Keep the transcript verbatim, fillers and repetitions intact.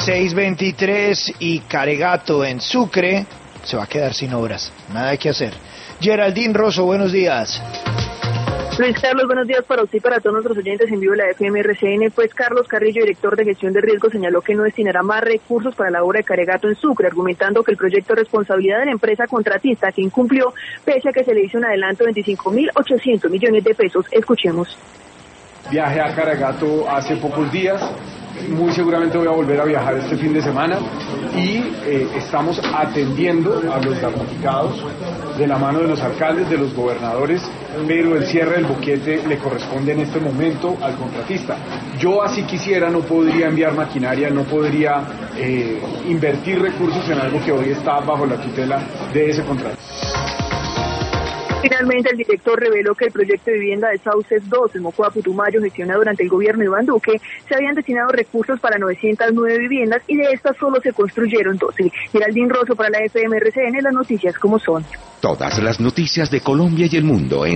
seis veintitrés y Caregato en Sucre se va a quedar sin obras. Nada que hacer. Geraldine Rosso, buenos días. Luis Carlos, buenos días para usted y para todos nuestros oyentes en vivo de la F M R C N. Pues Carlos Carrillo, director de gestión de riesgo, señaló que no destinará más recursos para la obra de Caregato en Sucre, argumentando que el proyecto es responsabilidad de la empresa contratista que incumplió, pese a que se le hizo un adelanto de veinticinco mil ochocientos millones de pesos. Escuchemos. Viajé a Caregato hace pocos días, muy seguramente voy a volver a viajar este fin de semana y eh, estamos atendiendo a los damnificados de la mano de los alcaldes, de los gobernadores, pero el cierre del boquete le corresponde en este momento al contratista. Yo así quisiera, no podría enviar maquinaria, no podría eh, invertir recursos en algo que hoy está bajo la tutela de ese contrato. Finalmente, el director reveló que el proyecto de vivienda de Sauces dos en Mocoa, Putumayo, gestionado durante el gobierno de Iván Duque, se habían destinado recursos para novecientas nueve viviendas y de estas solo se construyeron doce. Geraldine Rosso para la F M R C N, las noticias como son. Todas las noticias de Colombia y el mundo en